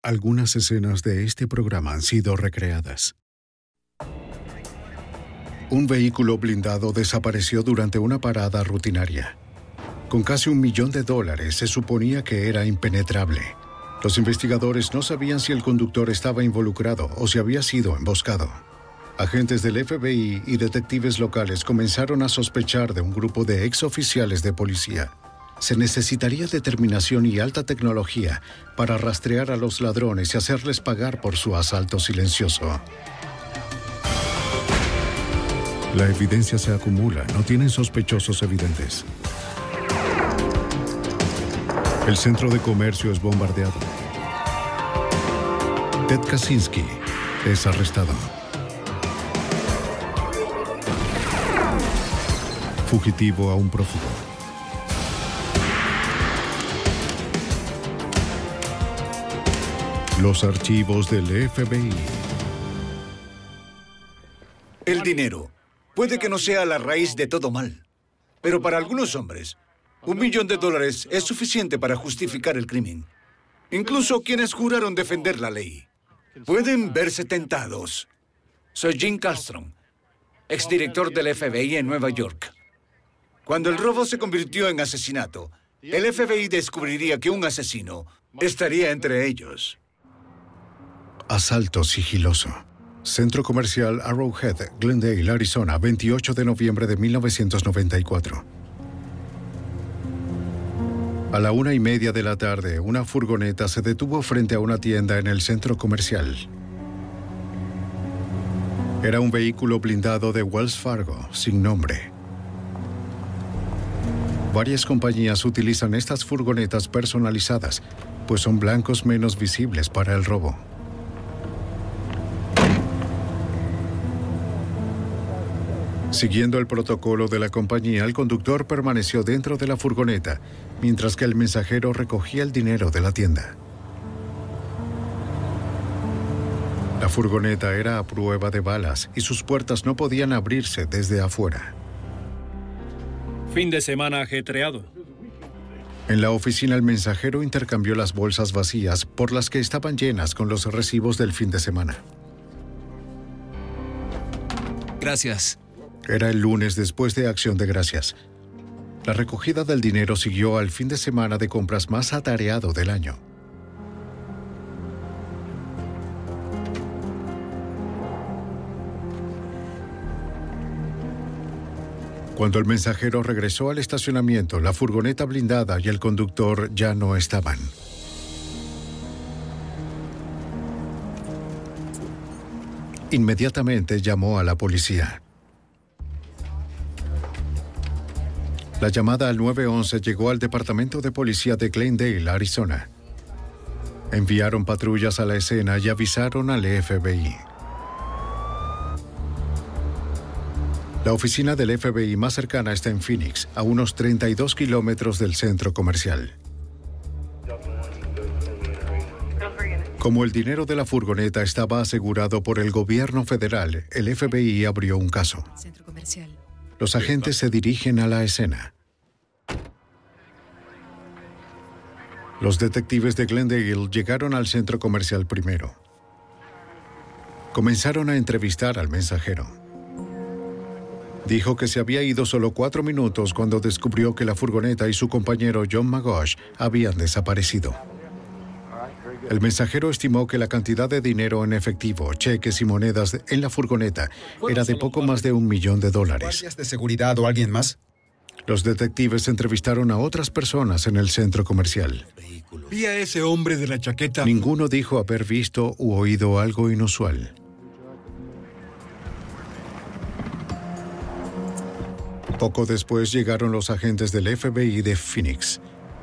Algunas escenas de este programa han sido recreadas. Un vehículo blindado desapareció durante una parada rutinaria. Con casi $1 millón, se suponía que era impenetrable. Los investigadores no sabían si el conductor estaba involucrado o si había sido emboscado. Agentes del FBI y detectives locales comenzaron a sospechar de un grupo de exoficiales de policía. Se necesitaría determinación y alta tecnología para rastrear a los ladrones y hacerles pagar por su asalto silencioso. La evidencia se acumula, no tienen sospechosos evidentes. El centro de comercio es bombardeado. Ted Kaczynski es arrestado. Fugitivo a un prófugo. Los archivos del FBI. El dinero puede que no sea la raíz de todo mal, pero para algunos hombres, $1 millón es suficiente para justificar el crimen. Incluso quienes juraron defender la ley. Pueden verse tentados. Soy Jim Kallstrom, exdirector del FBI en Nueva York. Cuando el robo se convirtió en asesinato, el FBI descubriría que un asesino estaría entre ellos. Asalto sigiloso. Centro Comercial Arrowhead, Glendale, Arizona, 28 de noviembre de 1994. A la 1:30 de la tarde, una furgoneta se detuvo frente a una tienda en el centro comercial. Era un vehículo blindado de Wells Fargo, sin nombre. Varias compañías utilizan estas furgonetas personalizadas, pues son blancos menos visibles para el robo. Siguiendo el protocolo de la compañía, el conductor permaneció dentro de la furgoneta, mientras que el mensajero recogía el dinero de la tienda. La furgoneta era a prueba de balas y sus puertas no podían abrirse desde afuera. Fin de semana ajetreado. En la oficina, el mensajero intercambió las bolsas vacías por las que estaban llenas con los recibos del fin de semana. Gracias. Era el lunes después de Acción de Gracias. La recogida del dinero siguió al fin de semana de compras más atareado del año. Cuando el mensajero regresó al estacionamiento, la furgoneta blindada y el conductor ya no estaban. Inmediatamente llamó a la policía. La llamada al 911 llegó al Departamento de Policía de Glendale, Arizona. Enviaron patrullas a la escena y avisaron al FBI. La oficina del FBI más cercana está en Phoenix, a unos 32 kilómetros del centro comercial. Como el dinero de la furgoneta estaba asegurado por el gobierno federal, el FBI abrió un caso. Los agentes se dirigen a la escena. Los detectives de Glendale llegaron al centro comercial primero. Comenzaron a entrevistar al mensajero. Dijo que se había ido solo 4 minutos cuando descubrió que la furgoneta y su compañero John Magosh habían desaparecido. El mensajero estimó que la cantidad de dinero en efectivo, cheques y monedas en la furgoneta era de poco más de $1 millón. ¿Guardias de seguridad o alguien más? Los detectives entrevistaron a otras personas en el centro comercial. Vi a ese hombre de la chaqueta. Ninguno dijo haber visto u oído algo inusual. Poco después llegaron los agentes del FBI de Phoenix.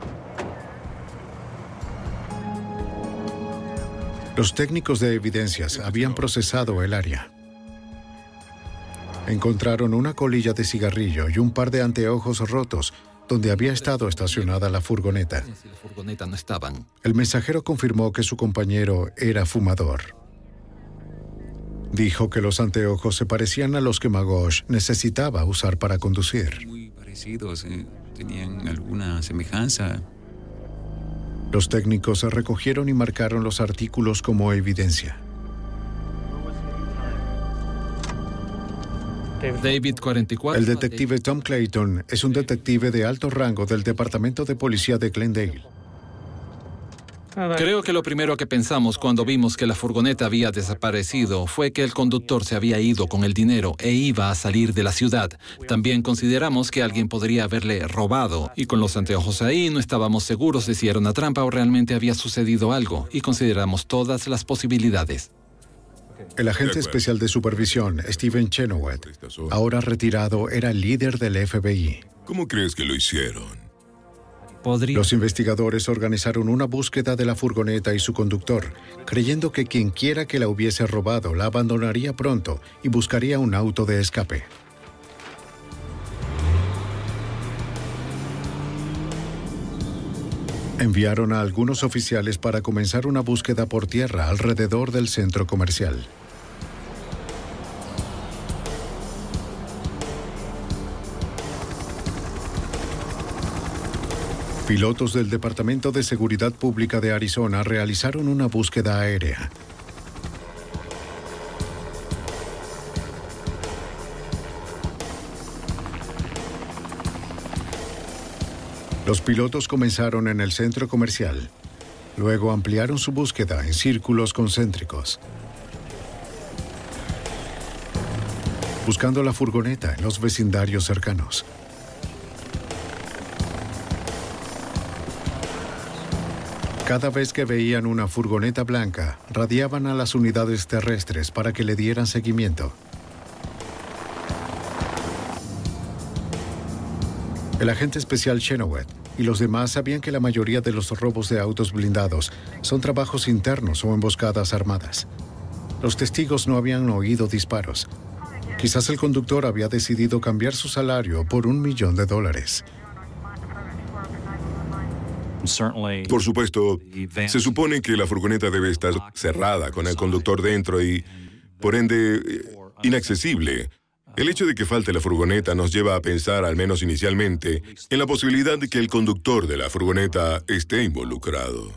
Los técnicos de evidencias habían procesado el área. Encontraron una colilla de cigarrillo y un par de anteojos rotos donde había estado estacionada la furgoneta. El mensajero confirmó que su compañero era fumador. Dijo que los anteojos se parecían a los que Magosh necesitaba usar para conducir. Muy parecidos, tenían alguna semejanza. Los técnicos recogieron y marcaron los artículos como evidencia. David 44. El detective Tom Clayton es un detective de alto rango del Departamento de Policía de Glendale. Creo que lo primero que pensamos cuando vimos que la furgoneta había desaparecido fue que el conductor se había ido con el dinero e iba a salir de la ciudad. También consideramos que alguien podría haberle robado, y con los anteojos ahí no estábamos seguros de si era una trampa o realmente había sucedido algo, y consideramos todas las posibilidades. El agente especial de supervisión, Steven Chenoweth, ahora retirado, era el líder del FBI. ¿Cómo crees que lo hicieron? Los investigadores organizaron una búsqueda de la furgoneta y su conductor, creyendo que quien quiera que la hubiese robado la abandonaría pronto y buscaría un auto de escape. Enviaron a algunos oficiales para comenzar una búsqueda por tierra alrededor del centro comercial. Pilotos del Departamento de Seguridad Pública de Arizona realizaron una búsqueda aérea. Los pilotos comenzaron en el centro comercial. Luego ampliaron su búsqueda en círculos concéntricos, buscando la furgoneta en los vecindarios cercanos. Cada vez que veían una furgoneta blanca, radiaban a las unidades terrestres para que le dieran seguimiento. El agente especial Chenoweth y los demás sabían que la mayoría de los robos de autos blindados son trabajos internos o emboscadas armadas. Los testigos no habían oído disparos. Quizás el conductor había decidido cambiar su salario por $1 millón. Por supuesto, se supone que la furgoneta debe estar cerrada con el conductor dentro y, por ende, inaccesible. El hecho de que falte la furgoneta nos lleva a pensar, al menos inicialmente, en la posibilidad de que el conductor de la furgoneta esté involucrado.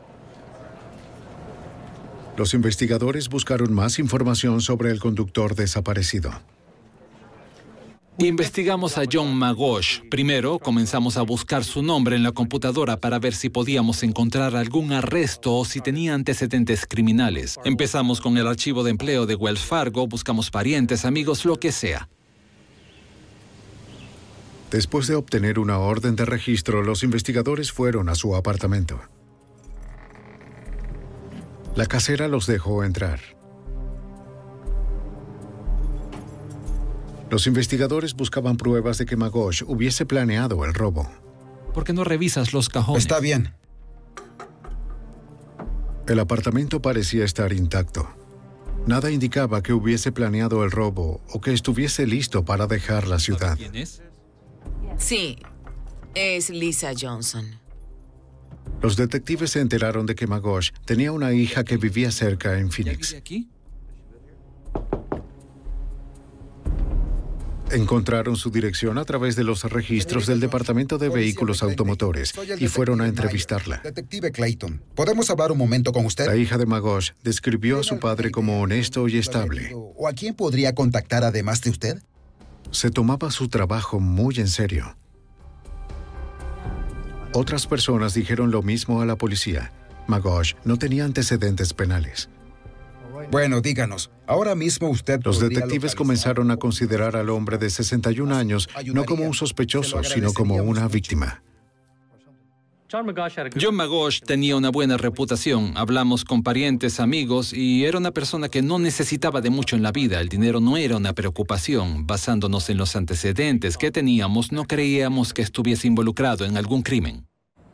Los investigadores buscaron más información sobre el conductor desaparecido. Investigamos a John Magosh. Primero, comenzamos a buscar su nombre en la computadora para ver si podíamos encontrar algún arresto o si tenía antecedentes criminales. Empezamos con el archivo de empleo de Wells Fargo, buscamos parientes, amigos, lo que sea. Después de obtener una orden de registro, los investigadores fueron a su apartamento. La casera los dejó entrar. Los investigadores buscaban pruebas de que Magosh hubiese planeado el robo. ¿Por qué no revisas los cajones? Está bien. El apartamento parecía estar intacto. Nada indicaba que hubiese planeado el robo o que estuviese listo para dejar la ciudad. ¿Quién es? Sí, es Lisa Johnson. Los detectives se enteraron de que Magosh tenía una hija que vivía cerca en Phoenix. ¿Vive aquí? Encontraron su dirección a través de los registros del Departamento de Vehículos Automotores y fueron a entrevistarla. Detective Clayton, ¿podemos hablar un momento con usted? La hija de Magosh describió a su padre como honesto y estable. ¿O a quién podría contactar además de usted? Se tomaba su trabajo muy en serio. Otras personas dijeron lo mismo a la policía. Magosh no tenía antecedentes penales. Bueno, díganos, ahora mismo usted... Los detectives comenzaron a considerar al hombre de 61 años no como un sospechoso, sino como una víctima. John Magosh tenía una buena reputación. Hablamos con parientes, amigos, y era una persona que no necesitaba de mucho en la vida. El dinero no era una preocupación. Basándonos en los antecedentes que teníamos, no creíamos que estuviese involucrado en algún crimen.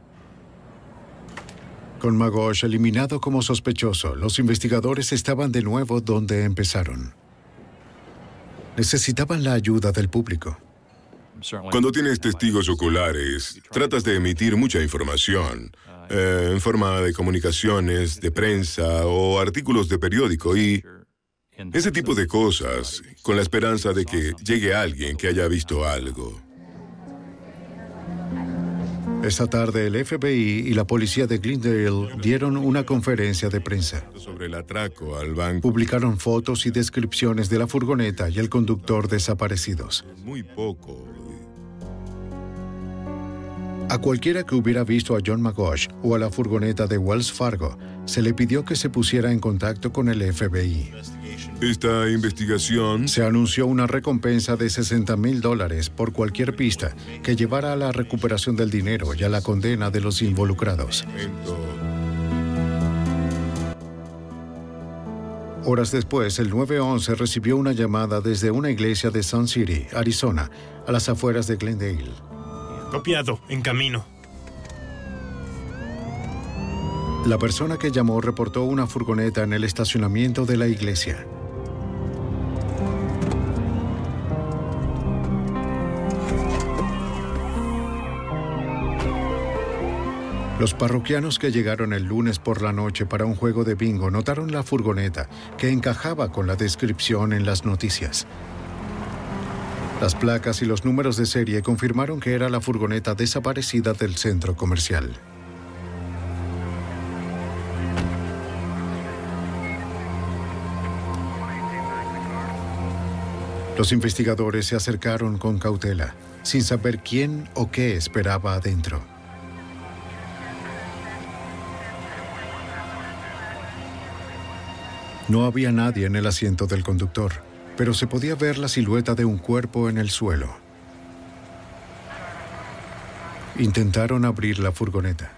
Con Magosh eliminado como sospechoso, los investigadores estaban de nuevo donde empezaron. Necesitaban la ayuda del público. Cuando tienes testigos oculares, tratas de emitir mucha información, en forma de comunicaciones, de prensa o artículos de periódico y ese tipo de cosas, con la esperanza de que llegue alguien que haya visto algo. Esa tarde, el FBI y la policía de Glendale dieron una conferencia de prensa. Sobre el atraco al banco. Publicaron fotos y descripciones de la furgoneta y el conductor desaparecidos. Muy poco. A cualquiera que hubiera visto a John Magoosh o a la furgoneta de Wells Fargo, se le pidió que se pusiera en contacto con el FBI. Esta investigación... Se anunció una recompensa de $60,000 por cualquier pista que llevara a la recuperación del dinero y a la condena de los involucrados. Horas después, el 911 recibió una llamada desde una iglesia de Sun City, Arizona, a las afueras de Glendale. Copiado, en camino. La persona que llamó reportó una furgoneta en el estacionamiento de la iglesia. Los parroquianos que llegaron el lunes por la noche para un juego de bingo notaron la furgoneta, que encajaba con la descripción en las noticias. Las placas y los números de serie confirmaron que era la furgoneta desaparecida del centro comercial. Los investigadores se acercaron con cautela, sin saber quién o qué esperaba adentro. No había nadie en el asiento del conductor, pero se podía ver la silueta de un cuerpo en el suelo. Intentaron abrir la furgoneta.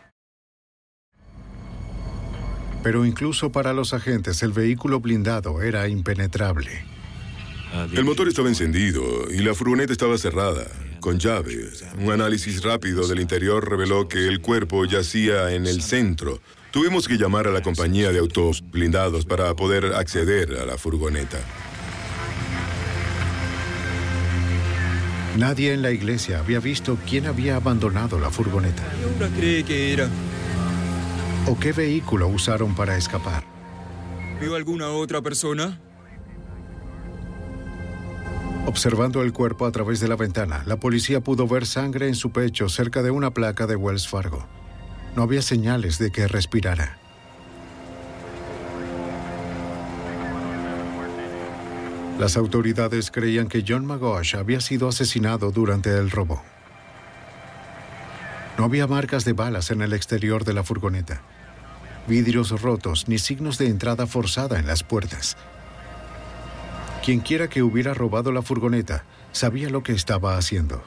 Pero incluso para los agentes, el vehículo blindado era impenetrable. El motor estaba encendido y la furgoneta estaba cerrada, con llave. Un análisis rápido del interior reveló que el cuerpo yacía en el centro. Tuvimos que llamar a la compañía de autos blindados para poder acceder a la furgoneta. Nadie en la iglesia había visto quién había abandonado la furgoneta. ¿Qué hora cree que era? ¿O qué vehículo usaron para escapar? ¿Vio alguna otra persona? Observando el cuerpo a través de la ventana, la policía pudo ver sangre en su pecho cerca de una placa de Wells Fargo. No había señales de que respirara. Las autoridades creían que John Magoosh había sido asesinado durante el robo. No había marcas de balas en el exterior de la furgoneta, vidrios rotos ni signos de entrada forzada en las puertas. Quienquiera que hubiera robado la furgoneta sabía lo que estaba haciendo.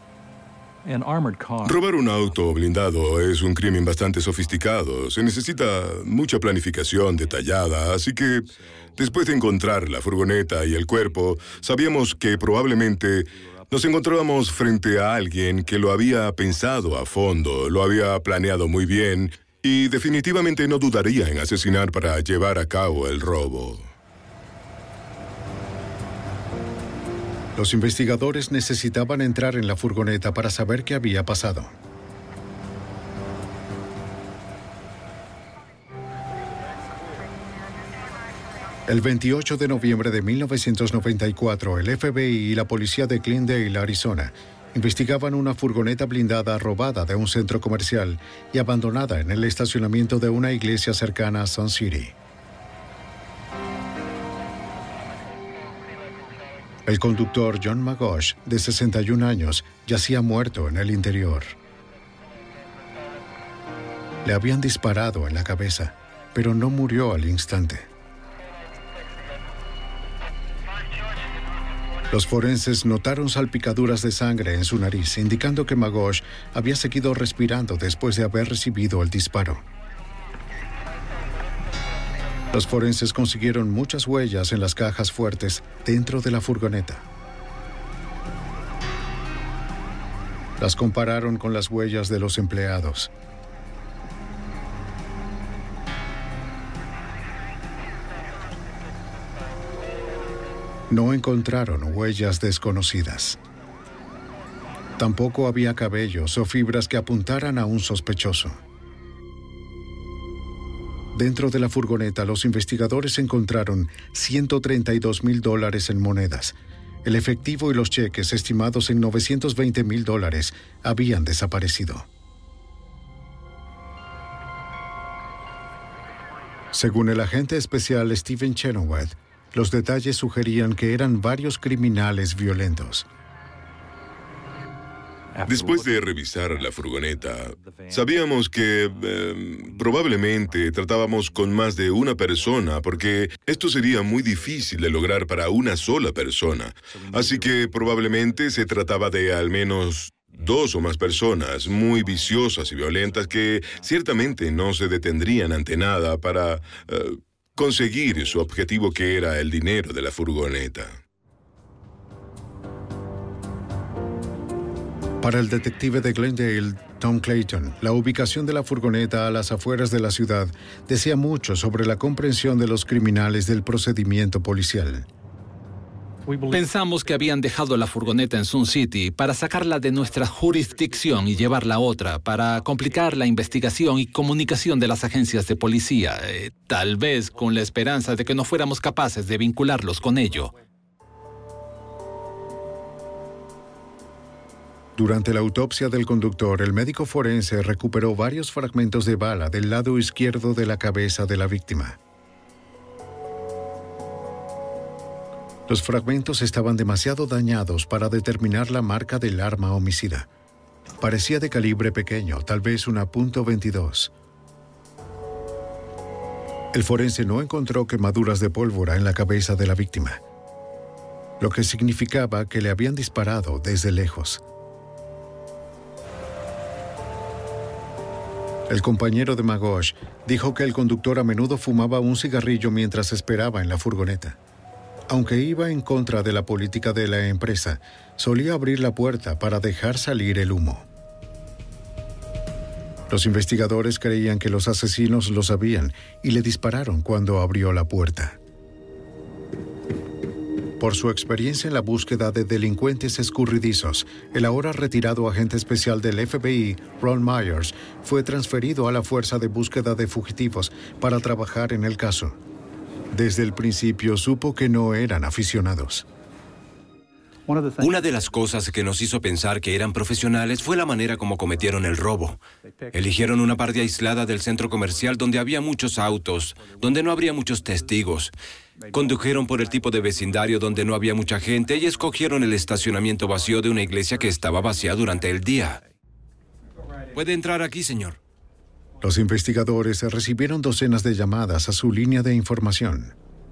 Robar un auto blindado es un crimen bastante sofisticado. Se necesita mucha planificación detallada, así que después de encontrar la furgoneta y el cuerpo, sabíamos que probablemente nos encontrábamos frente a alguien que lo había pensado a fondo, lo había planeado muy bien y definitivamente no dudaría en asesinar para llevar a cabo el robo. Los investigadores necesitaban entrar en la furgoneta para saber qué había pasado. El 28 de noviembre de 1994, el FBI y la policía de Glendale, Arizona, investigaban una furgoneta blindada robada de un centro comercial y abandonada en el estacionamiento de una iglesia cercana a Sun City. El conductor John Magoosh, de 61 años, yacía muerto en el interior. Le habían disparado en la cabeza, pero no murió al instante. Los forenses notaron salpicaduras de sangre en su nariz, indicando que Magoosh había seguido respirando después de haber recibido el disparo. Los forenses consiguieron muchas huellas en las cajas fuertes dentro de la furgoneta. Las compararon con las huellas de los empleados. No encontraron huellas desconocidas. Tampoco había cabellos o fibras que apuntaran a un sospechoso. Dentro de la furgoneta, los investigadores encontraron $132,000 en monedas. El efectivo y los cheques, estimados en $920,000, habían desaparecido. Según el agente especial Steven Chenoweth, los detalles sugerían que eran varios criminales violentos. Después de revisar la furgoneta, sabíamos que probablemente tratábamos con más de una persona, porque esto sería muy difícil de lograr para una sola persona. Así que probablemente se trataba de al menos 2 o más personas muy viciosas y violentas que ciertamente no se detendrían ante nada para conseguir su objetivo, que era el dinero de la furgoneta. Para el detective de Glendale, Tom Clayton, la ubicación de la furgoneta a las afueras de la ciudad decía mucho sobre la comprensión de los criminales del procedimiento policial. Pensamos que habían dejado la furgoneta en Sun City para sacarla de nuestra jurisdicción y llevarla a otra, para complicar la investigación y comunicación de las agencias de policía, tal vez con la esperanza de que no fuéramos capaces de vincularlos con ello. Durante la autopsia del conductor, el médico forense recuperó varios fragmentos de bala del lado izquierdo de la cabeza de la víctima. Los fragmentos estaban demasiado dañados para determinar la marca del arma homicida. Parecía de calibre pequeño, tal vez una .22. El forense no encontró quemaduras de pólvora en la cabeza de la víctima, lo que significaba que le habían disparado desde lejos. El compañero de Magoosh dijo que el conductor a menudo fumaba un cigarrillo mientras esperaba en la furgoneta. Aunque iba en contra de la política de la empresa, solía abrir la puerta para dejar salir el humo. Los investigadores creían que los asesinos lo sabían y le dispararon cuando abrió la puerta. Por su experiencia en la búsqueda de delincuentes escurridizos, el ahora retirado agente especial del FBI, Ron Myers, fue transferido a la Fuerza de Búsqueda de Fugitivos para trabajar en el caso. Desde el principio supo que no eran aficionados. Una de las cosas que nos hizo pensar que eran profesionales fue la manera como cometieron el robo. Eligieron una parte aislada del centro comercial donde había muchos autos, donde no habría muchos testigos. Condujeron por el tipo de vecindario donde no había mucha gente y escogieron el estacionamiento vacío de una iglesia que estaba vacía durante el día. ¿Puede entrar aquí, señor? Los investigadores recibieron docenas de llamadas a su línea de información.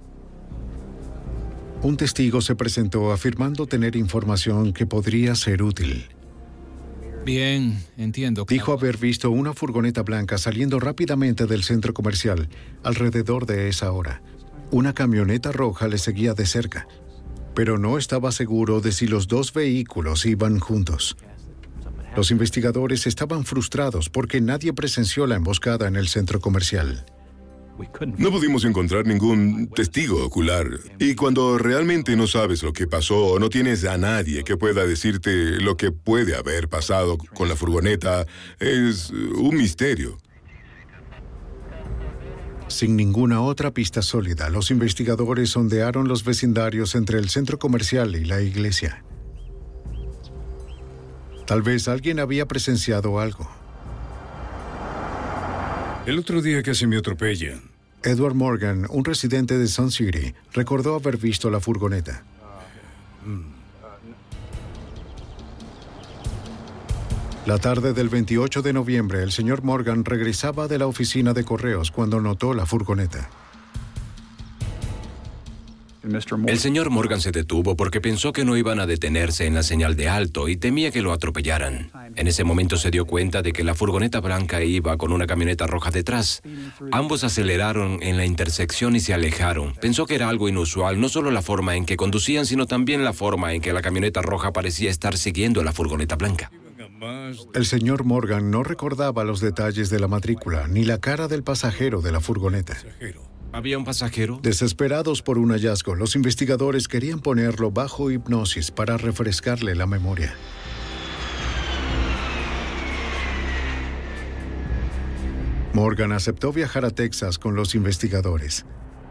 Un testigo se presentó afirmando tener información que podría ser útil. Bien, entiendo. Dijo haber visto una furgoneta blanca saliendo rápidamente del centro comercial alrededor de esa hora. Una camioneta roja le seguía de cerca, pero no estaba seguro de si los 2 vehículos iban juntos. Los investigadores estaban frustrados porque nadie presenció la emboscada en el centro comercial. No pudimos encontrar ningún testigo ocular. Y cuando realmente no sabes lo que pasó o no tienes a nadie que pueda decirte lo que puede haber pasado con la furgoneta, es un misterio. Sin ninguna otra pista sólida, los investigadores sondearon los vecindarios entre el centro comercial y la iglesia. Tal vez alguien había presenciado algo. El otro día casi me atropellan. Edward Morgan, un residente de Sun City, recordó haber visto la furgoneta. La tarde del 28 de noviembre, el señor Morgan regresaba de la oficina de correos cuando notó la furgoneta. El señor Morgan se detuvo porque pensó que no iban a detenerse en la señal de alto y temía que lo atropellaran. En ese momento se dio cuenta de que la furgoneta blanca iba con una camioneta roja detrás. Ambos aceleraron en la intersección y se alejaron. Pensó que era algo inusual, no solo la forma en que conducían, sino también la forma en que la camioneta roja parecía estar siguiendo a la furgoneta blanca. El señor Morgan no recordaba los detalles de la matrícula ni la cara del pasajero de la furgoneta. ¿Había un pasajero? Desesperados por un hallazgo, los investigadores querían ponerlo bajo hipnosis para refrescarle la memoria. Morgan aceptó viajar a Texas con los investigadores.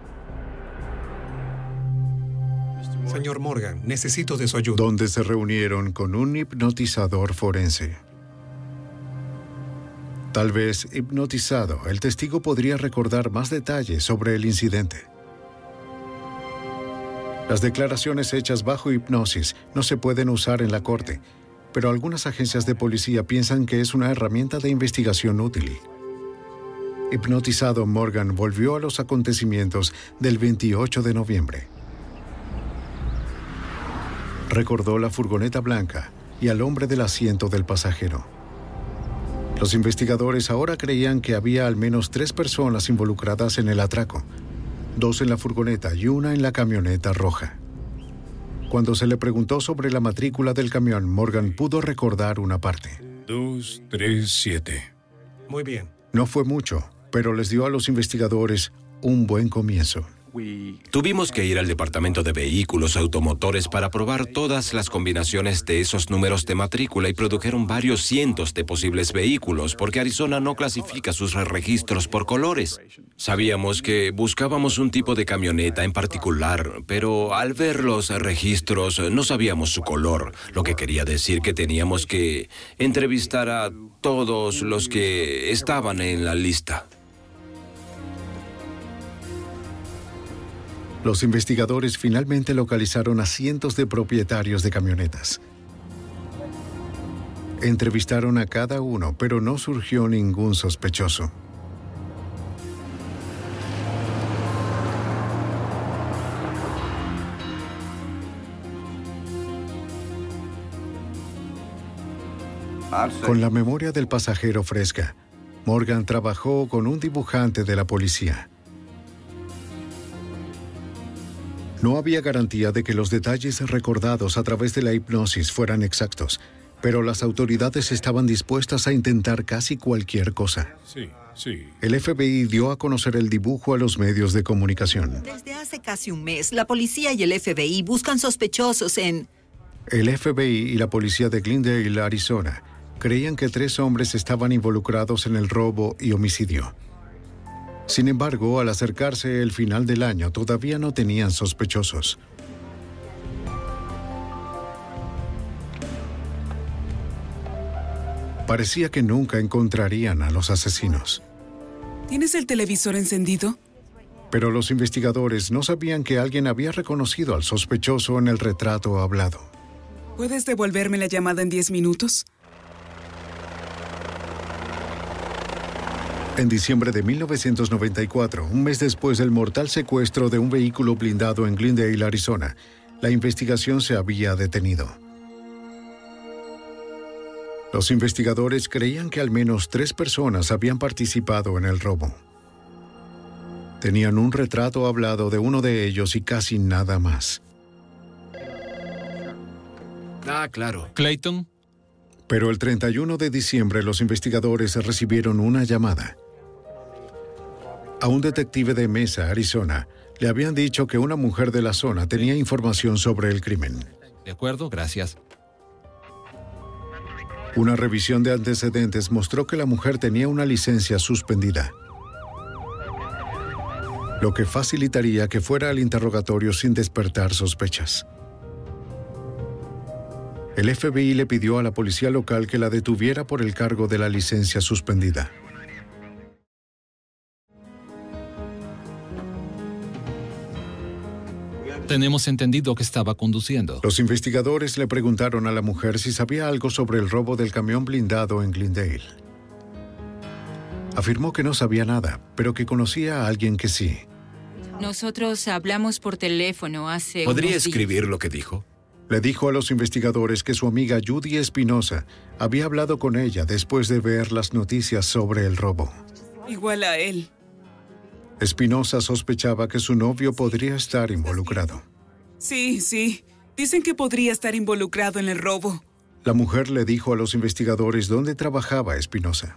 Señor Morgan, necesito de su ayuda. Donde se reunieron con un hipnotizador forense. Tal vez hipnotizado, el testigo podría recordar más detalles sobre el incidente. Las declaraciones hechas bajo hipnosis no se pueden usar en la corte, pero algunas agencias de policía piensan que es una herramienta de investigación útil. Hipnotizado, Morgan volvió a los acontecimientos del 28 de noviembre. Recordó la furgoneta blanca y al hombre del asiento del pasajero. Los investigadores ahora creían que había al menos 3 personas involucradas en el atraco, 2 en la furgoneta y 1 en la camioneta roja. Cuando se le preguntó sobre la matrícula del camión, Morgan pudo recordar una parte. 237. Muy bien. No fue mucho, pero les dio a los investigadores un buen comienzo. Tuvimos que ir al departamento de vehículos automotores para probar todas las combinaciones de esos números de matrícula y produjeron varios cientos de posibles vehículos porque Arizona no clasifica sus registros por colores. Sabíamos que buscábamos un tipo de camioneta en particular, pero al ver los registros no sabíamos su color, lo que quería decir que teníamos que entrevistar a todos los que estaban en la lista. Los investigadores finalmente localizaron a cientos de propietarios de camionetas. Entrevistaron a cada uno, pero no surgió ningún sospechoso. Con la memoria del pasajero fresca, Morgan trabajó con un dibujante de la policía. No había garantía de que los detalles recordados a través de la hipnosis fueran exactos, pero las autoridades estaban dispuestas a intentar casi cualquier cosa. Sí. El FBI dio a conocer el dibujo a los medios de comunicación. Desde hace casi un mes, la policía y el FBI buscan sospechosos en... El FBI y la policía de Glendale, Arizona, creían que 3 hombres estaban involucrados en el robo y homicidio. Sin embargo, al acercarse el final del año, todavía no tenían sospechosos. Parecía que nunca encontrarían a los asesinos. ¿Tienes el televisor encendido? Pero los investigadores no sabían que alguien había reconocido al sospechoso en el retrato hablado. ¿Puedes devolverme la llamada en 10 minutos? En diciembre de 1994, un mes después del mortal secuestro de un vehículo blindado en Glendale, Arizona, la investigación se había detenido. Los investigadores creían que al menos 3 personas habían participado en el robo. Tenían un retrato hablado de uno de ellos y casi nada más. Claro. Clayton. Pero el 31 de diciembre los investigadores recibieron una llamada. A un detective de Mesa, Arizona, le habían dicho que una mujer de la zona tenía información sobre el crimen. De acuerdo, gracias. Una revisión de antecedentes mostró que la mujer tenía una licencia suspendida, lo que facilitaría que fuera al interrogatorio sin despertar sospechas. El FBI le pidió a la policía local que la detuviera por el cargo de la licencia suspendida. Tenemos entendido que estaba conduciendo. Los investigadores le preguntaron a la mujer si sabía algo sobre el robo del camión blindado en Glendale. Afirmó que no sabía nada, pero que conocía a alguien que sí. Nosotros hablamos por teléfono hace ¿Podría unos días. escribir lo que dijo? Le dijo a los investigadores que su amiga Judy Espinosa había hablado con ella después de ver las noticias sobre el robo. Igual a él. Espinosa sospechaba que su novio podría estar involucrado. Sí. Dicen que podría estar involucrado en el robo. La mujer le dijo a los investigadores dónde trabajaba Espinosa.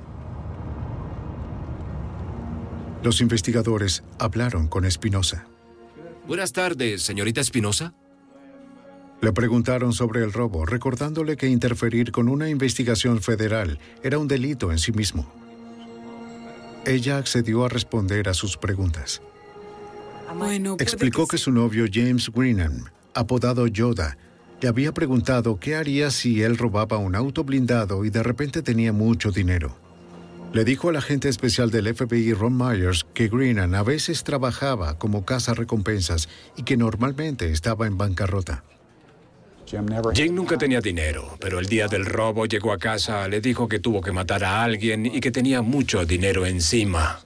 Los investigadores hablaron con Espinosa. Buenas tardes, señorita Espinosa. Le preguntaron sobre el robo, recordándole que interferir con una investigación federal era un delito en sí mismo. Ella accedió a responder a sus preguntas. Bueno, explicó que su novio James Greenham, apodado Yoda, le había preguntado qué haría si él robaba un auto blindado y de repente tenía mucho dinero. Le dijo al agente especial del FBI Ron Myers que Greenan a veces trabajaba como cazarrecompensas y que normalmente estaba en bancarrota. Jim nunca tenía dinero, pero el día del robo llegó a casa, le dijo que tuvo que matar a alguien y que tenía mucho dinero encima.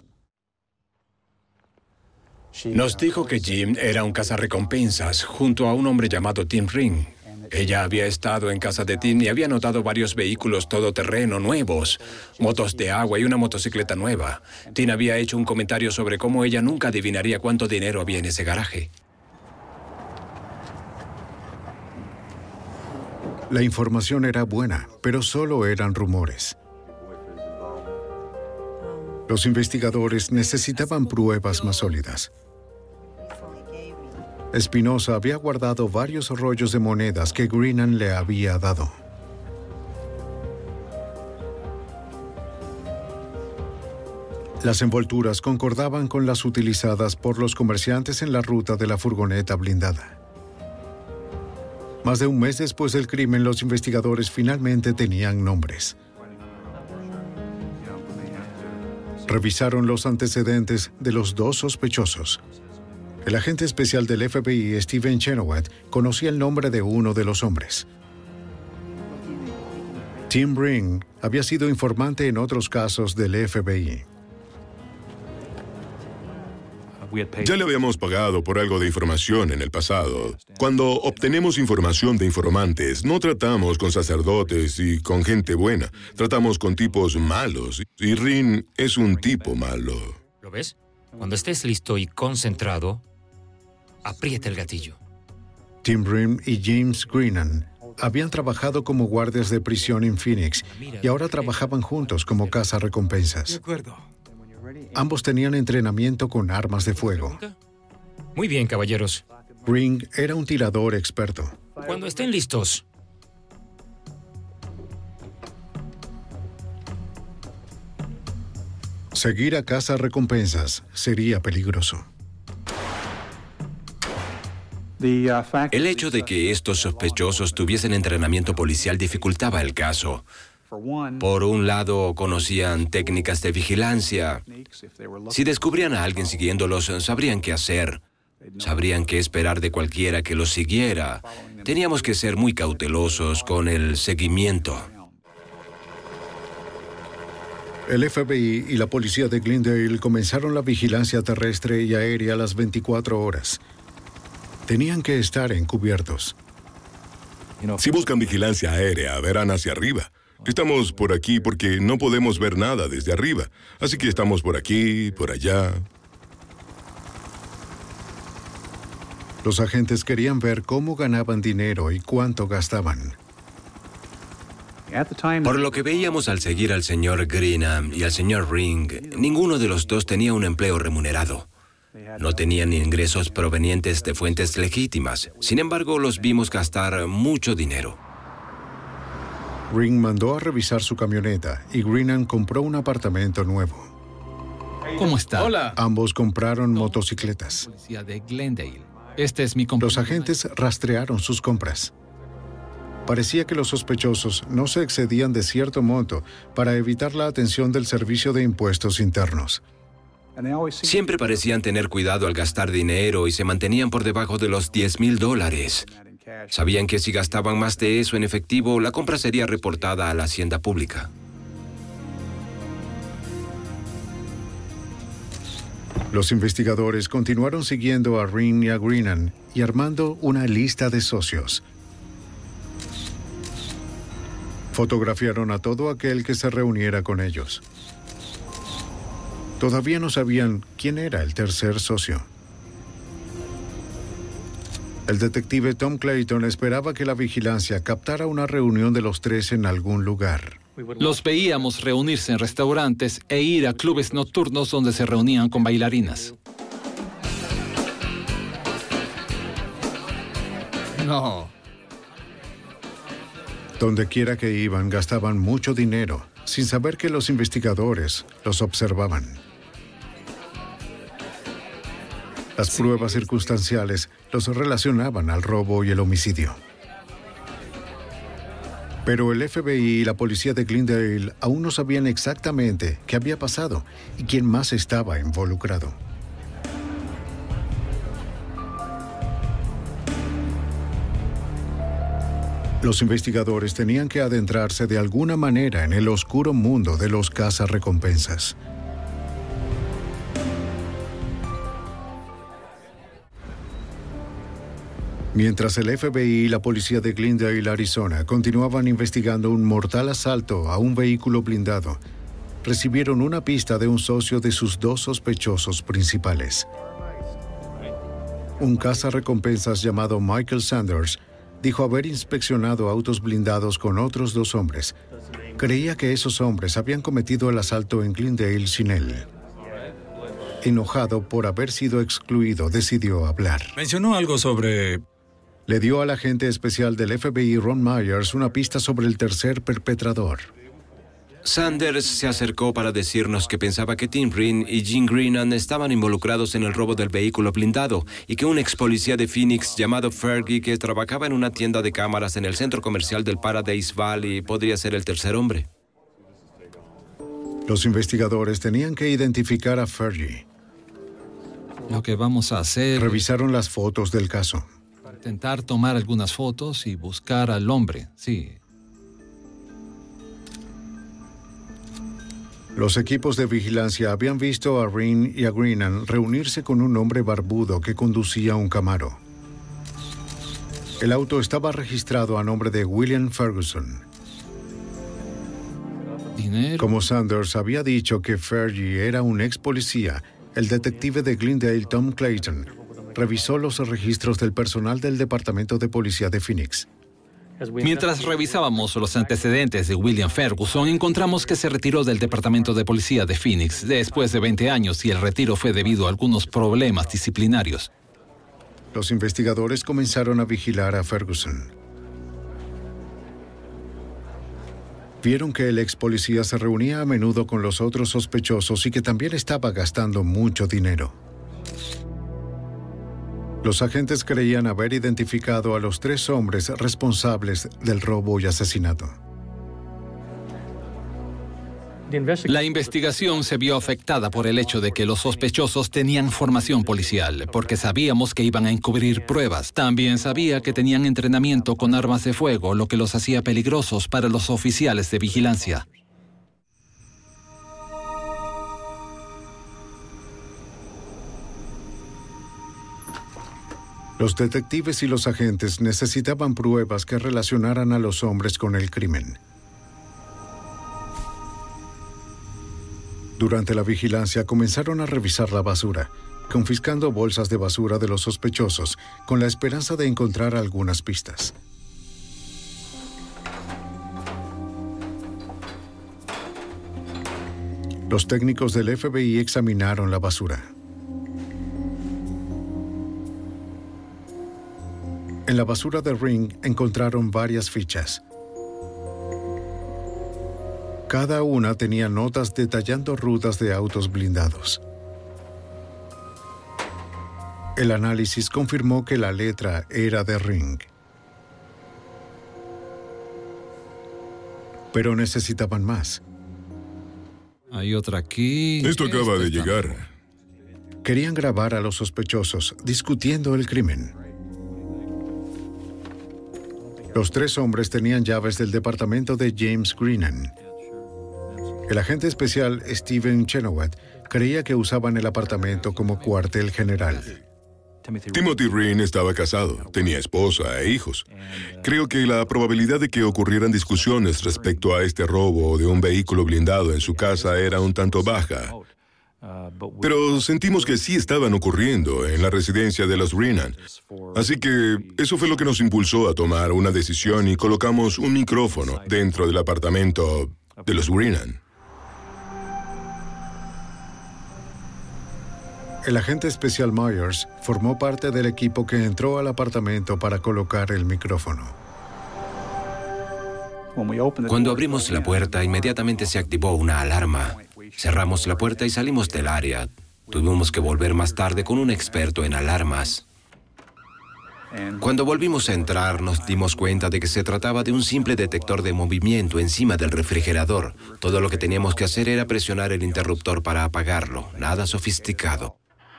Nos dijo que Jim era un cazarrecompensas junto a un hombre llamado Tim Ring. Ella había estado en casa de Tim y había notado varios vehículos todoterreno nuevos, motos de agua y una motocicleta nueva. Tim había hecho un comentario sobre cómo ella nunca adivinaría cuánto dinero había en ese garaje. La información era buena, pero solo eran rumores. Los investigadores necesitaban pruebas más sólidas. Espinosa había guardado varios rollos de monedas que Greenan le había dado. Las envolturas concordaban con las utilizadas por los comerciantes en la ruta de la furgoneta blindada. Más de un mes después del crimen, los investigadores finalmente tenían nombres. Revisaron los antecedentes de los dos sospechosos. El agente especial del FBI, Steven Chenoweth, conocía el nombre de uno de los hombres. Tim Ring había sido informante en otros casos del FBI. Ya le habíamos pagado por algo de información en el pasado. Cuando obtenemos información de informantes, no tratamos con sacerdotes y con gente buena. Tratamos con tipos malos. Y Ring es un tipo malo. ¿Lo ves? Cuando estés listo y concentrado, aprieta el gatillo. Tim Ring y James Greenan habían trabajado como guardias de prisión en Phoenix y ahora trabajaban juntos como cazarrecompensas. De acuerdo. Ambos tenían entrenamiento con armas de fuego. Muy bien, caballeros. Ring era un tirador experto. Cuando estén listos. Seguir a cazarrecompensas sería peligroso. El hecho de que estos sospechosos tuviesen entrenamiento policial dificultaba el caso. Por un lado, conocían técnicas de vigilancia. Si descubrían a alguien siguiéndolos, sabrían qué hacer. Sabrían qué esperar de cualquiera que los siguiera. Teníamos que ser muy cautelosos con el seguimiento. El FBI y la policía de Glendale comenzaron la vigilancia terrestre y aérea a las 24 horas. Tenían que estar encubiertos. Si buscan vigilancia aérea, verán hacia arriba. Estamos por aquí porque no podemos ver nada desde arriba. Así que estamos por aquí, por allá. Los agentes querían ver cómo ganaban dinero y cuánto gastaban. Por lo que veíamos al seguir al señor Greenan y al señor Ring, ninguno de los dos tenía un empleo remunerado. No tenían ingresos provenientes de fuentes legítimas. Sin embargo, los vimos gastar mucho dinero. Ring mandó a revisar su camioneta y Greenan compró un apartamento nuevo. ¿Cómo está? Hola. Ambos compraron motocicletas. Policía de Glendale. Este es mi Los agentes rastrearon sus compras. Parecía que los sospechosos no se excedían de cierto monto para evitar la atención del Servicio de Impuestos Internos. Siempre parecían tener cuidado al gastar dinero y se mantenían por debajo de los $10,000. Sabían que si gastaban más de eso en efectivo, la compra sería reportada a la hacienda pública. Los investigadores continuaron siguiendo a Ring y a Greenan y armando una lista de socios. Fotografiaron a todo aquel que se reuniera con ellos. Todavía no sabían quién era el tercer socio. El detective Tom Clayton esperaba que la vigilancia captara una reunión de los tres en algún lugar. Los veíamos reunirse en restaurantes e ir a clubes nocturnos donde se reunían con bailarinas. No. Donde quiera que iban, gastaban mucho dinero, sin saber que los investigadores los observaban. Las pruebas circunstanciales los relacionaban al robo y el homicidio. Pero el FBI y la policía de Glendale aún no sabían exactamente qué había pasado y quién más estaba involucrado. Los investigadores tenían que adentrarse de alguna manera en el oscuro mundo de los cazarrecompensas. Mientras el FBI y la policía de Glendale, Arizona, continuaban investigando un mortal asalto a un vehículo blindado, recibieron una pista de un socio de sus dos sospechosos principales. Un cazarrecompensas llamado Michael Sanders dijo haber inspeccionado autos blindados con otros 2 hombres. Creía que esos hombres habían cometido el asalto en Glendale sin él. Enojado por haber sido excluido, decidió hablar. Mencionó algo sobre... Le dio al agente especial del FBI, Ron Myers, una pista sobre el tercer perpetrador. Sanders se acercó para decirnos que pensaba que Tim Reen y Jim Greenan estaban involucrados en el robo del vehículo blindado y que un ex policía de Phoenix llamado Fergie, que trabajaba en una tienda de cámaras en el centro comercial del Paradise Valley, podría ser el tercer hombre. Los investigadores tenían que identificar a Fergie. Lo que vamos a hacer... Revisaron las fotos del caso. Intentar tomar algunas fotos y buscar al hombre, sí. Los equipos de vigilancia habían visto a Reen y a Greenan reunirse con un hombre barbudo que conducía un Camaro. El auto estaba registrado a nombre de William Ferguson. ¿Dinero? Como Sanders había dicho que Fergie era un ex policía, el detective de Glendale, Tom Clayton, revisó los registros del personal del Departamento de Policía de Phoenix. Mientras revisábamos los antecedentes de William Ferguson, encontramos que se retiró del Departamento de Policía de Phoenix después de 20 años y el retiro fue debido a algunos problemas disciplinarios. Los investigadores comenzaron a vigilar a Ferguson. Vieron que el ex policía se reunía a menudo con los otros sospechosos y que también estaba gastando mucho dinero. Los agentes creían haber identificado a los 3 hombres responsables del robo y asesinato. La investigación se vio afectada por el hecho de que los sospechosos tenían formación policial, porque sabíamos que iban a encubrir pruebas. También sabía que tenían entrenamiento con armas de fuego, lo que los hacía peligrosos para los oficiales de vigilancia. Los detectives y los agentes necesitaban pruebas que relacionaran a los hombres con el crimen. Durante la vigilancia comenzaron a revisar la basura, confiscando bolsas de basura de los sospechosos, con la esperanza de encontrar algunas pistas. Los técnicos del FBI examinaron la basura. En la basura de Ring encontraron varias fichas. Cada una tenía notas detallando rutas de autos blindados. El análisis confirmó que la letra era de Ring. Pero necesitaban más. Hay otra aquí. Esto acaba de llegar. Querían grabar a los sospechosos discutiendo el crimen. Los 3 hombres tenían llaves del departamento de James Greenan. El agente especial Steven Chenoweth creía que usaban el apartamento como cuartel general. Timothy Reen estaba casado, tenía esposa e hijos. Creo que la probabilidad de que ocurrieran discusiones respecto a este robo de un vehículo blindado en su casa era un tanto baja. Pero sentimos que sí estaban ocurriendo en la residencia de los Greenan. Así que eso fue lo que nos impulsó a tomar una decisión y colocamos un micrófono dentro del apartamento de los Greenan. El agente especial Myers formó parte del equipo que entró al apartamento para colocar el micrófono. Cuando abrimos la puerta, inmediatamente se activó una alarma. Cerramos la puerta y salimos del área. Tuvimos que volver más tarde con un experto en alarmas. Cuando volvimos a entrar, nos dimos cuenta de que se trataba de un simple detector de movimiento encima del refrigerador. Todo lo que teníamos que hacer era presionar el interruptor para apagarlo. Nada sofisticado.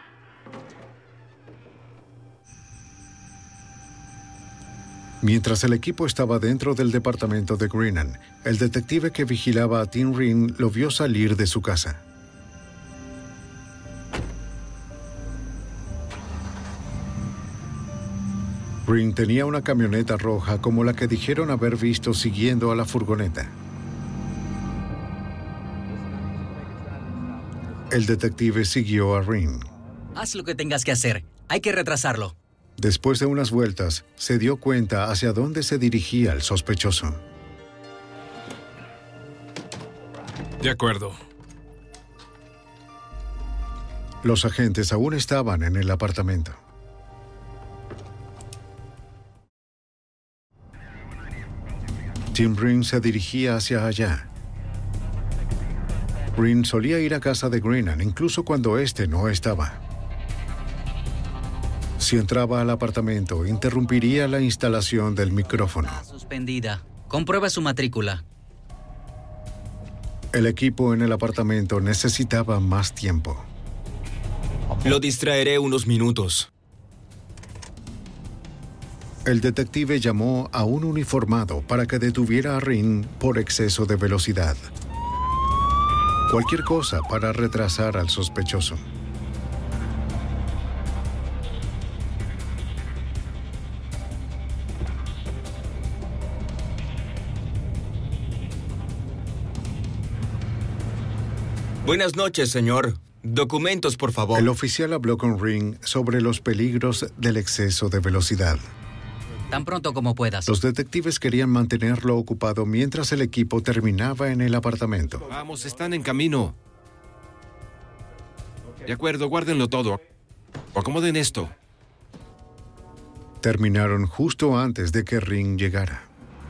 Mientras el equipo estaba dentro del departamento de Greenan, el detective que vigilaba a Tim Ring lo vio salir de su casa. Ring tenía una camioneta roja como la que dijeron haber visto siguiendo a la furgoneta. El detective siguió a Ring. Haz lo que tengas que hacer. Hay que retrasarlo. Después de unas vueltas, se dio cuenta hacia dónde se dirigía el sospechoso. De acuerdo. Los agentes aún estaban en el apartamento. Tim Ring se dirigía hacia allá. Ring solía ir a casa de Greenan, incluso cuando éste no estaba. Si entraba al apartamento, interrumpiría la instalación del micrófono. Suspendida. Comprueba su matrícula. El equipo en el apartamento necesitaba más tiempo. Lo distraeré unos minutos. El detective llamó a un uniformado para que detuviera a Ring por exceso de velocidad. Cualquier cosa para retrasar al sospechoso. Buenas noches, señor. Documentos, por favor. El oficial habló con Ring sobre los peligros del exceso de velocidad. Tan pronto como puedas. Los detectives querían mantenerlo ocupado mientras el equipo terminaba en el apartamento. Vamos, están en camino. De acuerdo, guárdenlo todo. Acomoden esto. Terminaron justo antes de que Ring llegara.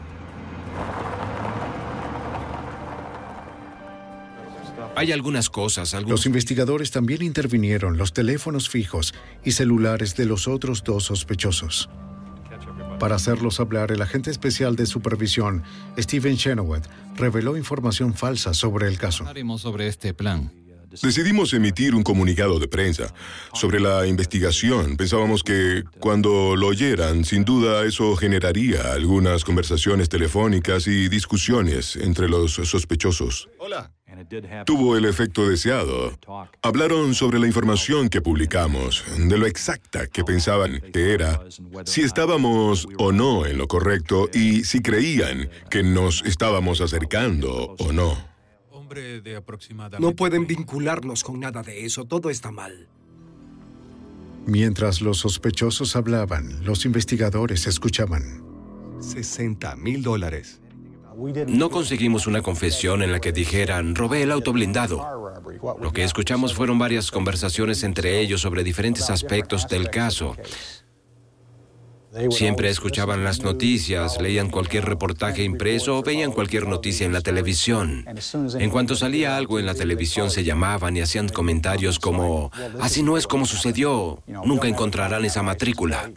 Hay algunas cosas, Los investigadores también intervinieron los teléfonos fijos y celulares de los otros dos sospechosos. Para hacerlos hablar, el agente especial de supervisión, Steven Chenoweth, reveló información falsa sobre el caso. Hablaremos sobre este plan. Decidimos emitir un comunicado de prensa sobre la investigación. Pensábamos que cuando lo oyeran, sin duda eso generaría algunas conversaciones telefónicas y discusiones entre los sospechosos. Hola. Tuvo el efecto deseado. Hablaron sobre la información que publicamos, de lo exacta que pensaban que era, si estábamos o no en lo correcto y si creían que nos estábamos acercando o no. No pueden vincularnos con nada de eso. Todo está mal. Mientras los sospechosos hablaban, los investigadores escuchaban. $60,000. No conseguimos una confesión en la que dijeran, robé el auto blindado. Lo que escuchamos fueron varias conversaciones entre ellos sobre diferentes aspectos del caso. Siempre escuchaban las noticias, leían cualquier reportaje impreso o veían cualquier noticia en la televisión. En cuanto salía algo en la televisión se llamaban y hacían comentarios como, así no es como sucedió, nunca encontrarán esa matrícula.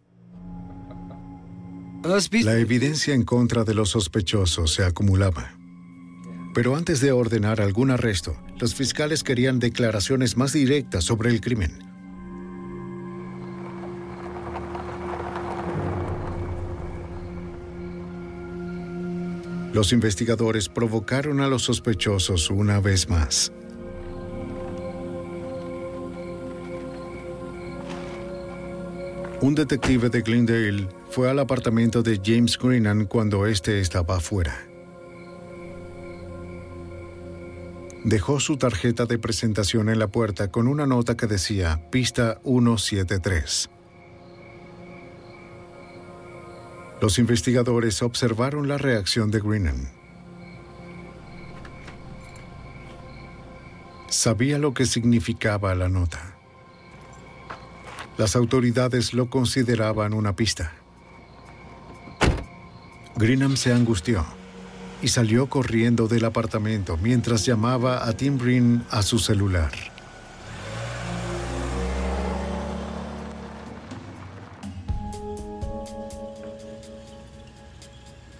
La evidencia en contra de los sospechosos se acumulaba. Pero antes de ordenar algún arresto, los fiscales querían declaraciones más directas sobre el crimen. Los investigadores provocaron a los sospechosos una vez más. Un detective de Glendale fue al apartamento de James Greenan cuando éste estaba afuera. Dejó su tarjeta de presentación en la puerta con una nota que decía Pista 173. Los investigadores observaron la reacción de Greenan. Sabía lo que significaba la nota. Las autoridades lo consideraban una pista. Greenan se angustió y salió corriendo del apartamento mientras llamaba a Tim Ring a su celular.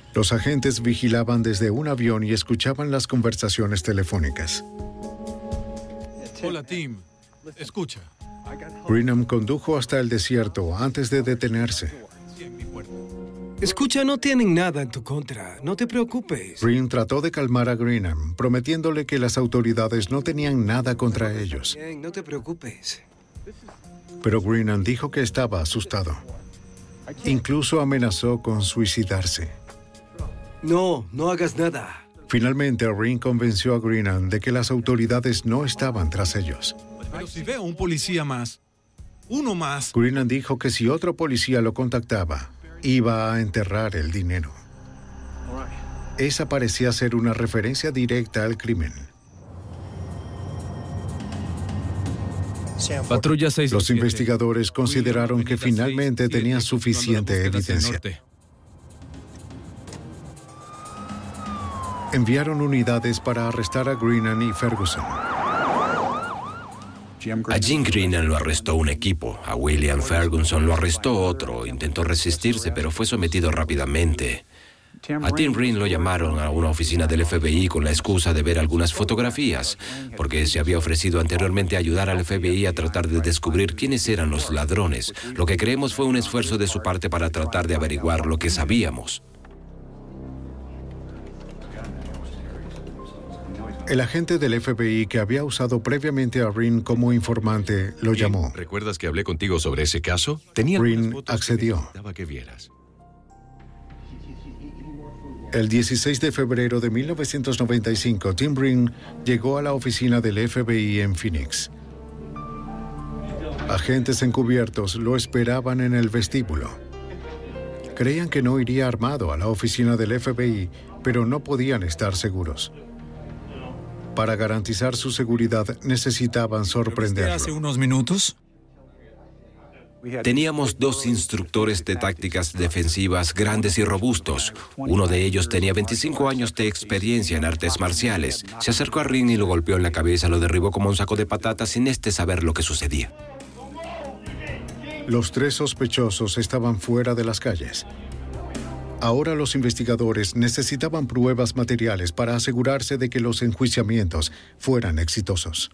Los agentes vigilaban desde un avión y escuchaban las conversaciones telefónicas. Hola, Tim. Escucha. Greenham condujo hasta el desierto antes de detenerse. Escucha, no tienen nada en tu contra. No te preocupes. Green trató de calmar a Greenham, prometiéndole que las autoridades no tenían nada contra ellos. Bien, no te preocupes. Pero Greenham dijo que estaba asustado. Incluso amenazó con suicidarse. No hagas nada. Finalmente, Green convenció a Greenham de que las autoridades no estaban tras ellos. Pero si veo un policía más, uno más... Greenham dijo que si otro policía lo contactaba, iba a enterrar el dinero. Esa parecía ser una referencia directa al crimen. Patrulla 6. Los investigadores consideraron que finalmente tenían suficiente evidencia. Enviaron unidades para arrestar a Greenham y Ferguson. A Jim Greenham lo arrestó un equipo, a William Ferguson lo arrestó otro. Intentó resistirse, pero fue sometido rápidamente. A Tim Ring lo llamaron a una oficina del FBI con la excusa de ver algunas fotografías, porque se había ofrecido anteriormente a ayudar al FBI a tratar de descubrir quiénes eran los ladrones. Lo que creemos fue un esfuerzo de su parte para tratar de averiguar lo que sabíamos. El agente del FBI que había usado previamente a Ring como informante lo llamó. ¿Recuerdas que hablé contigo sobre ese caso? Ring accedió. Que vieras. El 16 de febrero de 1995, Tim Ring llegó a la oficina del FBI en Phoenix. Agentes encubiertos lo esperaban en el vestíbulo. Creían que no iría armado a la oficina del FBI, pero no podían estar seguros. Para garantizar su seguridad, necesitaban sorprenderlo. ¿Hace unos minutos? Teníamos dos instructores de tácticas defensivas grandes y robustos. Uno de ellos tenía 25 años de experiencia en artes marciales. Se acercó a Ring y lo golpeó en la cabeza, lo derribó como un saco de patatas sin saber lo que sucedía. Los tres sospechosos estaban fuera de las calles. Ahora los investigadores necesitaban pruebas materiales para asegurarse de que los enjuiciamientos fueran exitosos.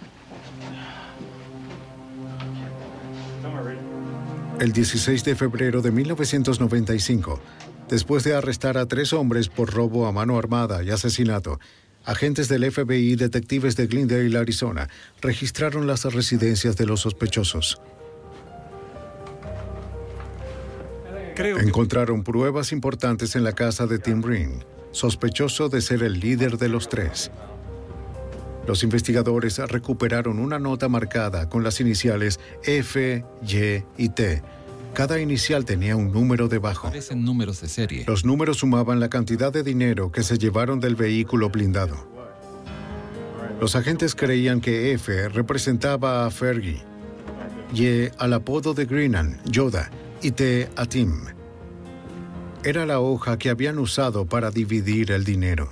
El 16 de febrero de 1995, después de arrestar a 3 hombres por robo a mano armada y asesinato, agentes del FBI y detectives de Glendale, Arizona, registraron las residencias de los sospechosos. Encontraron pruebas importantes en la casa de Tim Ring, sospechoso de ser el líder de los 3. Los investigadores recuperaron una nota marcada con las iniciales F, Y y T. Cada inicial tenía un número debajo. Parecen números de serie. Los números sumaban la cantidad de dinero que se llevaron del vehículo blindado. Los agentes creían que F representaba a Fergie, Y al apodo de Greenham, Yoda, y T a Tim. Era la hoja que habían usado para dividir el dinero.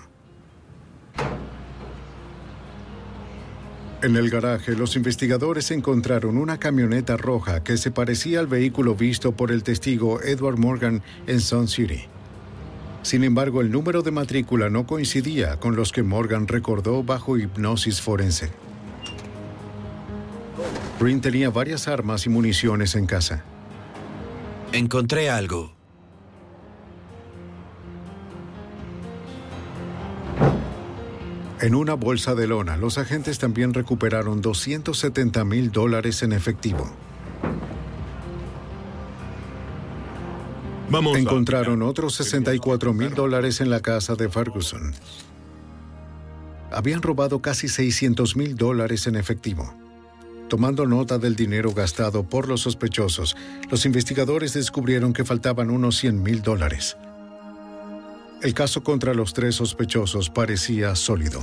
En el garaje, los investigadores encontraron una camioneta roja que se parecía al vehículo visto por el testigo Edward Morgan en Sun City. Sin embargo, el número de matrícula no coincidía con los que Morgan recordó bajo hipnosis forense. Ring tenía varias armas y municiones en casa. Encontré algo. En una bolsa de lona, los agentes también recuperaron $270,000 en efectivo. Encontraron otros $64,000 en la casa de Ferguson. Habían robado casi $600,000 en efectivo. Tomando nota del dinero gastado por los sospechosos, los investigadores descubrieron que faltaban unos $100,000. El caso contra los 3 sospechosos parecía sólido.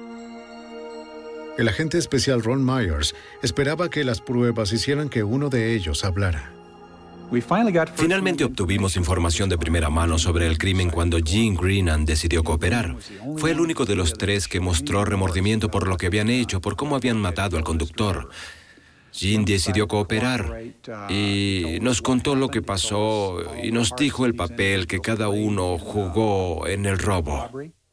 El agente especial Ron Myers esperaba que las pruebas hicieran que uno de ellos hablara. Finalmente obtuvimos información de primera mano sobre el crimen cuando Jim Greenham decidió cooperar. Fue el único de los 3 que mostró remordimiento por lo que habían hecho, por cómo habían matado al conductor. Jean decidió cooperar y nos contó lo que pasó y nos dijo el papel que cada uno jugó en el robo.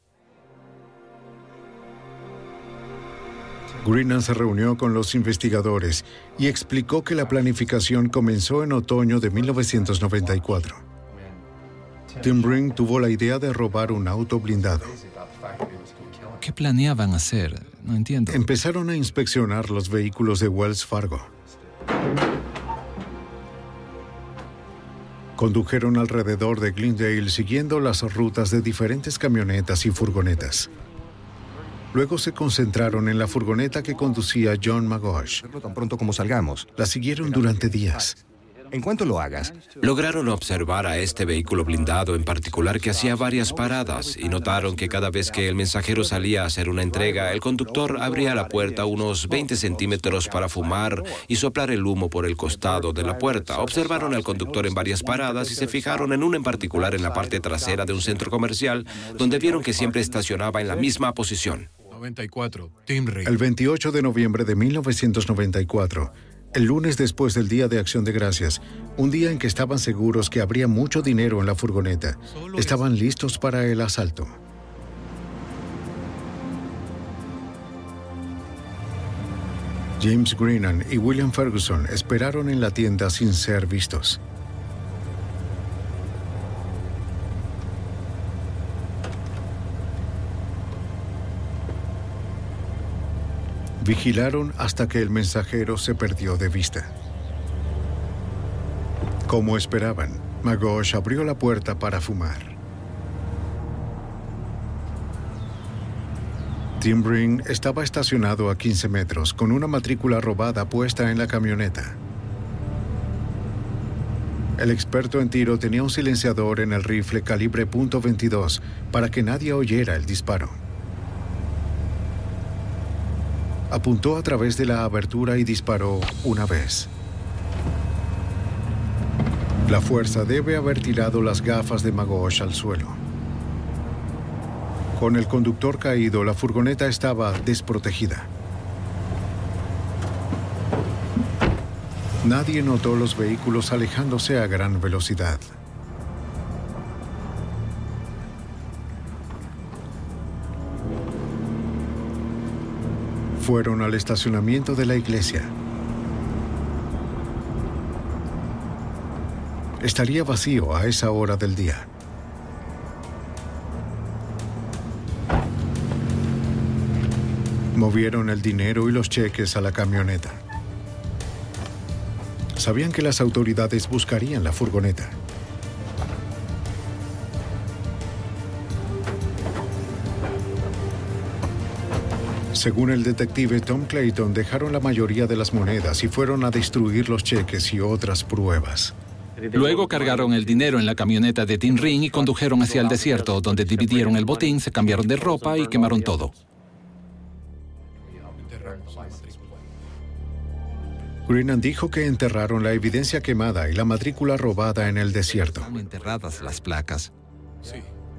Greenan se reunió con los investigadores y explicó que la planificación comenzó en otoño de 1994. Tim Bring tuvo la idea de robar un auto blindado. ¿Qué planeaban hacer? No entiendo. Empezaron a inspeccionar los vehículos de Wells Fargo. Condujeron alrededor de Glendale siguiendo las rutas de diferentes camionetas y furgonetas. Luego se concentraron en la furgoneta que conducía John Magoosh. Tan pronto como salgamos. La siguieron durante días. En cuanto lo hagas. Lograron observar a este vehículo blindado en particular que hacía varias paradas y notaron que cada vez que el mensajero salía a hacer una entrega, el conductor abría la puerta unos 20 centímetros para fumar y soplar el humo por el costado de la puerta. Observaron al conductor en varias paradas y se fijaron en una en particular en la parte trasera de un centro comercial, donde vieron que siempre estacionaba en la misma posición. 94, Tim Ring. El 28 de noviembre de 1994, el lunes después del Día de Acción de Gracias, un día en que estaban seguros que habría mucho dinero en la furgoneta, estaban listos para el asalto. James Greenan y William Ferguson esperaron en la tienda sin ser vistos. Vigilaron hasta que el mensajero se perdió de vista. Como esperaban, Magoosh abrió la puerta para fumar. Tim Bring estaba estacionado a 15 metros con una matrícula robada puesta en la camioneta. El experto en tiro tenía un silenciador en el rifle calibre .22 para que nadie oyera el disparo. Apuntó a través de la abertura y disparó una vez. La fuerza debe haber tirado las gafas de Magoosh al suelo. Con el conductor caído, la furgoneta estaba desprotegida. Nadie notó los vehículos alejándose a gran velocidad. Fueron al estacionamiento de la iglesia. Estaría vacío a esa hora del día. Movieron el dinero y los cheques a la camioneta. Sabían que las autoridades buscarían la furgoneta. Según el detective Tom Clayton, dejaron la mayoría de las monedas y fueron a destruir los cheques y otras pruebas. Luego cargaron el dinero en la camioneta de Tim Ring y condujeron hacia el desierto, donde dividieron el botín, se cambiaron de ropa y quemaron todo. Greenan dijo que enterraron la evidencia quemada y la matrícula robada en el desierto. Están enterradas las placas. Sí.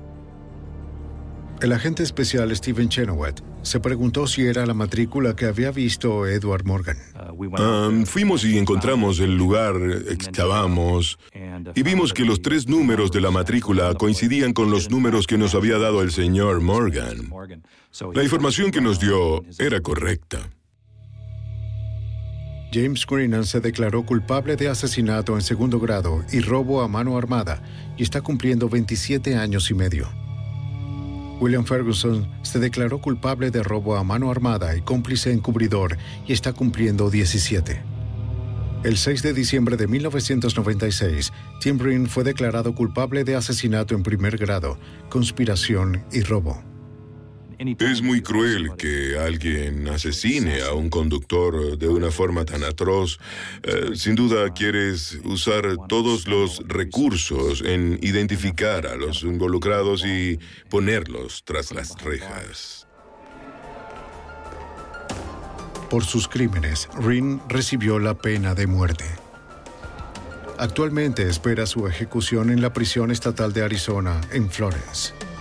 El agente especial Stephen Chenoweth se preguntó si era la matrícula que había visto Edward Morgan. Fuimos y encontramos el lugar, excavamos y vimos que los 3 números de la matrícula coincidían con los números que nos había dado el señor Morgan. La información que nos dio era correcta. James Greenan se declaró culpable de asesinato en segundo grado y robo a mano armada y está cumpliendo 27 años y medio. William Ferguson se declaró culpable de robo a mano armada y cómplice encubridor y está cumpliendo 17. El 6 de diciembre de 1996, Tim Bring fue declarado culpable de asesinato en primer grado, conspiración y robo. Es muy cruel que alguien asesine a un conductor de una forma tan atroz. Sin duda quieres usar todos los recursos en identificar a los involucrados y ponerlos tras las rejas. Por sus crímenes, Ring recibió la pena de muerte. Actualmente espera su ejecución en la prisión estatal de Arizona, en Florence.